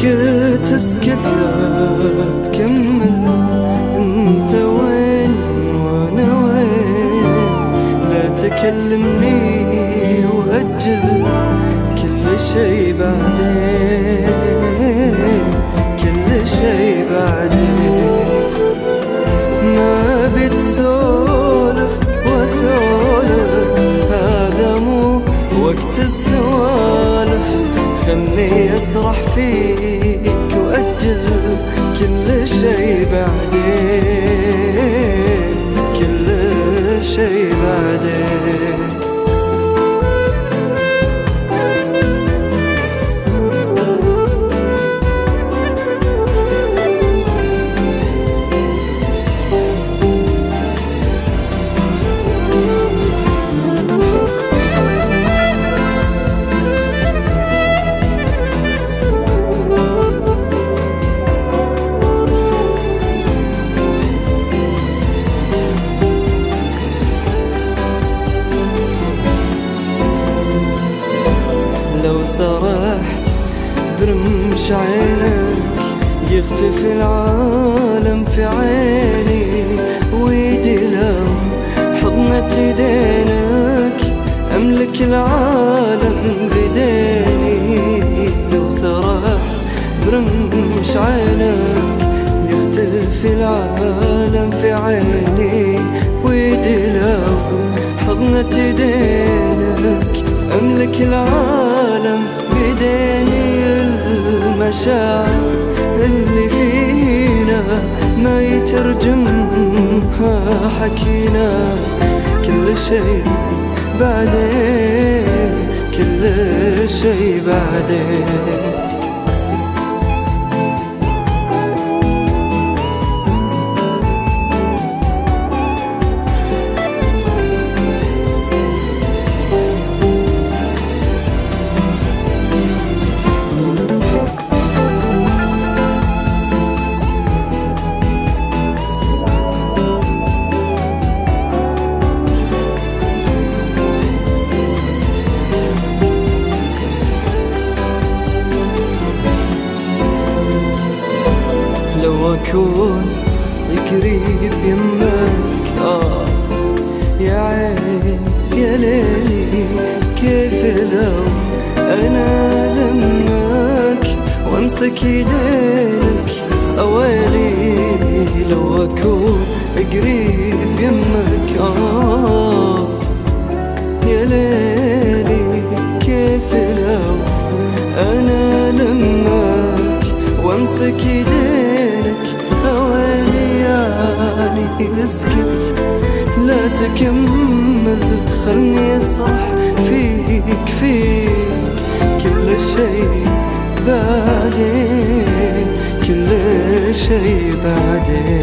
قلت اسكت لا تكمل، انت وين وانا وين؟ لا تكلمني وأجل كل شي بعدين، كل شي بعدين. ما بتسولف واسولف، هذا مو وقت السوالف. خلني اسرح فيك وأجل كل شي بعدين، كل شي بعدين. لو سرحت برمش عينك يختفي العالم في عيني، ويدي لو حضنت ايدينك املك العالم بديني. لو سرحت برمش عينك يختفي العالم في عيني، ويدي لو حضنت ايدينك أملك العالم بديني. المشاعر اللي فينا ما يترجمها حكينا، كل شي بعدين، كل شي بعدين. لو أكون قريب يمك يا عين يا ليلي، كيف لو أنا لمك وامسك يدينك أويلي. لو أكون قريب يمك يا ليلي، كيف لو أنا لمك وامسك يدينك أويلي. يعني اسكت لا تكمل، خلني اسرح فيك فيك كل شي بعدين، كل شي بعدين.